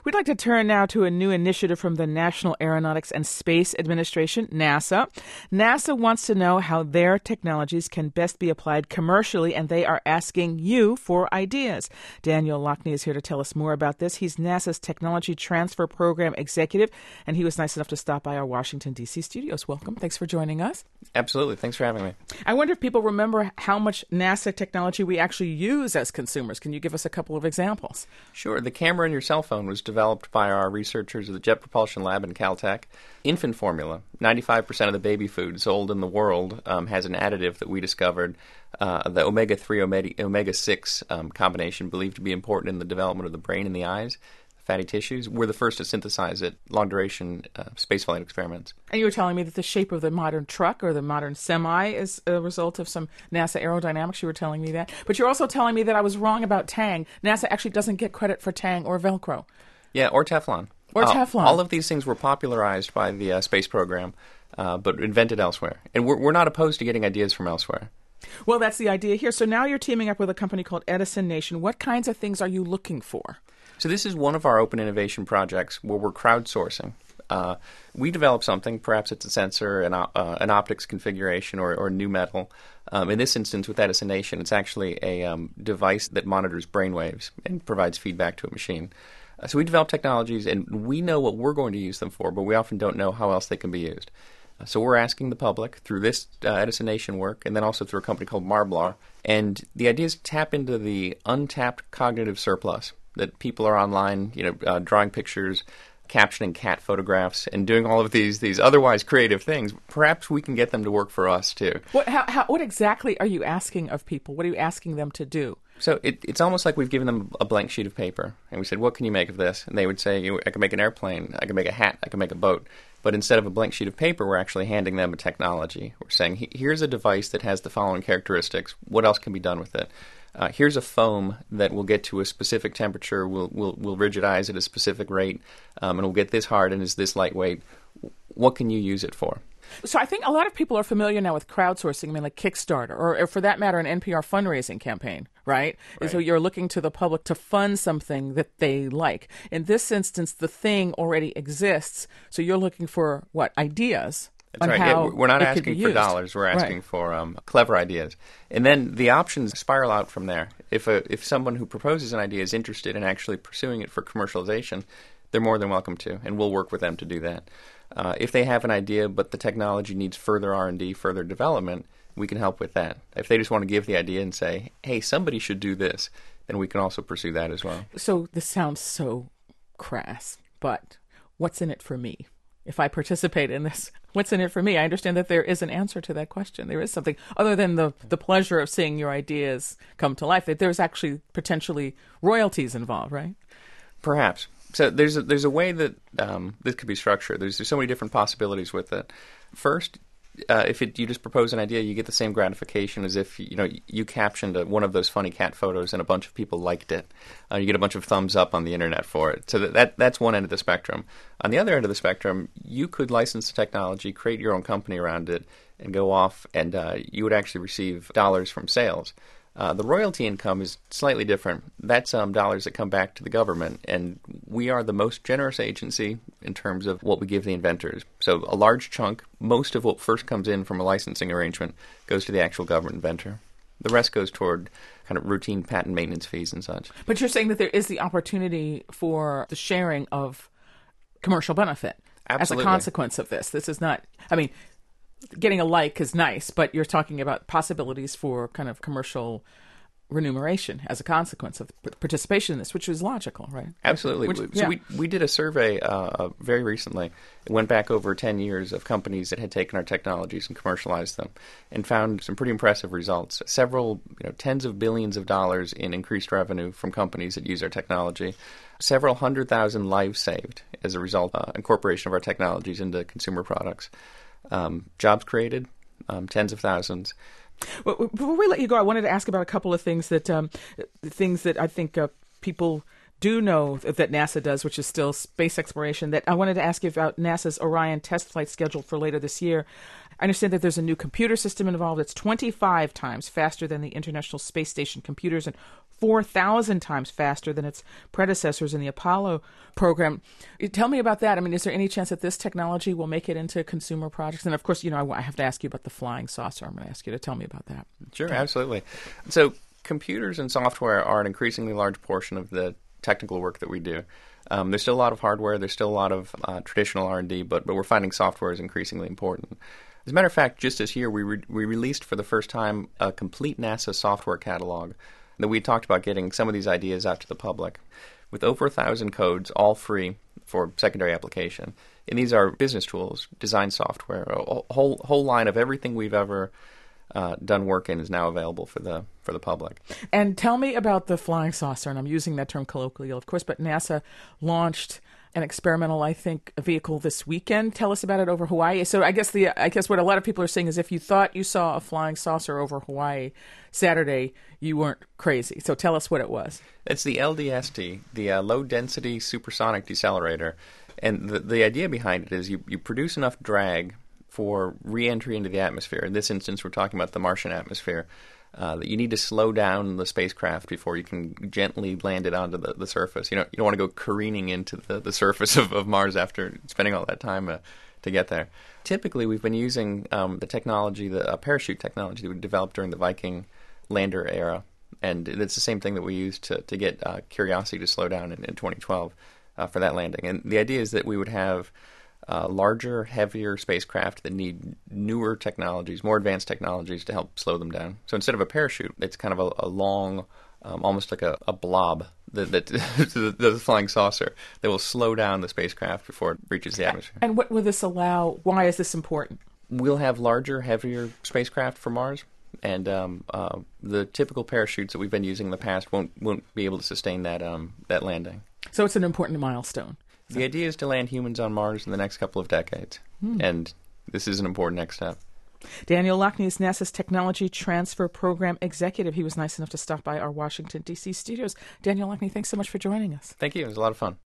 We'd like to turn now to a new initiative from the National Aeronautics and Space Administration, NASA. NASA wants to know how their technologies can best be applied commercially, and they are asking you for ideas. Daniel Lockney is here to tell us more about this. He's NASA's Technology Transfer Program Executive, and he was nice enough to stop by our Washington, D.C. studios. Welcome. Thanks for joining us. Absolutely. Thanks for having me. I wonder if people remember how much NASA technology we actually use as consumers. Can you give us a couple of examples? Sure. The camera in your cell phone was developed by our researchers at the Jet Propulsion Lab in Caltech. Infant formula, 95% of the baby food sold in the world has an additive that we discovered, the omega-3, omega-6 combination, believed to be important in the development of the brain and the eyes, fatty tissues. We're the first to synthesize it, long-duration spaceflight experiments. And you were telling me that the shape of the modern truck or the modern semi is a result of some NASA aerodynamics. You were telling me that. But you're also telling me that I was wrong about Tang. NASA actually doesn't get credit for Tang or Velcro. Yeah, or Teflon. Or Teflon. All of these things were popularized by the space program, but invented elsewhere. And we're not opposed to getting ideas from elsewhere. Well, that's the idea here. So now you're teaming up with a company called Edison Nation. What kinds of things are you looking for? So this is one of our open innovation projects where we're crowdsourcing. We develop something, perhaps it's a sensor, an optics configuration, or new metal. In this instance, with Edison Nation, it's actually a device that monitors brainwaves and provides feedback to a machine. So we develop technologies, and we know what we're going to use them for, but we often don't know how else they can be used. So we're asking the public through this Edison Nation work, and then also through a company called Marblar. And the idea is to tap into the untapped cognitive surplus that people are online, drawing pictures, captioning cat photographs, and doing all of these otherwise creative things. Perhaps we can get them to work for us too. What exactly are you asking of people? What are you asking them to do? So it's almost like we've given them a blank sheet of paper, and we said, what can you make of this? And they would say, I can make an airplane, I can make a hat, I can make a boat. But instead of a blank sheet of paper, we're actually handing them a technology. We're saying, here's a device that has the following characteristics. What else can be done with it? Here's a foam that will get to a specific temperature. We'll rigidize at a specific rate, and will get this hard and is this lightweight. What can you use it for? So I think a lot of people are familiar now with crowdsourcing, like Kickstarter, or for that matter, an NPR fundraising campaign, right? And so you're looking to the public to fund something that they like. In this instance, the thing already exists, so you're looking for, ideas? That's right. Yeah, we're not asking for dollars. We're asking for clever ideas. And then the options spiral out from there. If someone who proposes an idea is interested in actually pursuing it for commercialization, they're more than welcome to, and we'll work with them to do that. If they have an idea but the technology needs further R&D, further development, we can help with that. If they just want to give the idea and say, hey, somebody should do this, then we can also pursue that as well. So this sounds so crass, but what's in it for me? If I participate in this, what's in it for me? I understand that there is an answer to that question. There is something other than the pleasure of seeing your ideas come to life, that there's actually potentially royalties involved, right? Perhaps. So there's a way that this could be structured. There's so many different possibilities with it. First, if you just propose an idea, you get the same gratification as if you captioned one of those funny cat photos and a bunch of people liked it. You get a bunch of thumbs up on the internet for it. So that's one end of the spectrum. On the other end of the spectrum, you could license the technology, create your own company around it, and go off, and you would actually receive dollars from sales. The royalty income is slightly different. That's dollars that come back to the government, and we are the most generous agency in terms of what we give the inventors. So a large chunk, most of what first comes in from a licensing arrangement, goes to the actual government inventor. The rest goes toward kind of routine patent maintenance fees and such. But you're saying that there is the opportunity for the sharing of commercial benefit. Absolutely. As a consequence of this. This is not, getting a like is nice, but you're talking about possibilities for kind of commercial remuneration as a consequence of participation in this, which is logical, right? Absolutely. So we did a survey very recently. It went back over 10 years of companies that had taken our technologies and commercialized them, and found some pretty impressive results. Several, tens of billions of dollars in increased revenue from companies that use our technology. Several 100,000 lives saved as a result of incorporation of our technologies into consumer products. Jobs created, tens of thousands. Well, before we let you go, I wanted to ask about a couple of things that I think people do know that NASA does, which is still space exploration. That I wanted to ask you about NASA's Orion test flight scheduled for later this year. I understand that there's a new computer system involved. It's 25 times faster than the International Space Station computers and 4,000 times faster than its predecessors in the Apollo program. Tell me about that. I mean, is there any chance that this technology will make it into consumer projects? And of course, I have to ask you about the flying saucer. I'm going to ask you to tell me about that. Sure, absolutely. So computers and software are an increasingly large portion of the technical work that we do. There's still a lot of hardware. There's still a lot of traditional R&D, but we're finding software is increasingly important. As a matter of fact, just this year, we released for the first time a complete NASA software catalog that we talked about getting some of these ideas out to the public with over 1,000 codes, all free for secondary application. And these are business tools, design software, a whole line of everything we've ever done work in is now available for the public. And tell me about the flying saucer, and I'm using that term colloquially, of course, but NASA launched an experimental, I think, vehicle this weekend. Tell us about it over Hawaii. So I guess what a lot of people are saying is if you thought you saw a flying saucer over Hawaii Saturday, you weren't crazy. So tell us what it was. It's the LDST, the Low Density Supersonic Decelerator. And the idea behind it is you produce enough drag for re-entry into the atmosphere. In this instance, we're talking about the Martian atmosphere. That you need to slow down the spacecraft before you can gently land it onto the surface. You don't want to go careening into the surface of Mars after spending all that time to get there. Typically, we've been using the technology, the parachute technology that we developed during the Viking lander era, and it's the same thing that we used to get Curiosity to slow down in 2012 for that landing. And the idea is that we would have larger, heavier spacecraft that need newer technologies, more advanced technologies to help slow them down. So instead of a parachute, it's kind of a long, almost like a blob, the flying saucer, that will slow down the spacecraft before it reaches the atmosphere. And what will this allow? Why is this important? We'll have larger, heavier spacecraft for Mars, and the typical parachutes that we've been using in the past won't be able to sustain that landing. So it's an important milestone. The idea is to land humans on Mars in the next couple of decades, and this is an important next step. Daniel Loughney is NASA's Technology Transfer Program Executive. He was nice enough to stop by our Washington, D.C. studios. Daniel Loughney, thanks so much for joining us. Thank you. It was a lot of fun.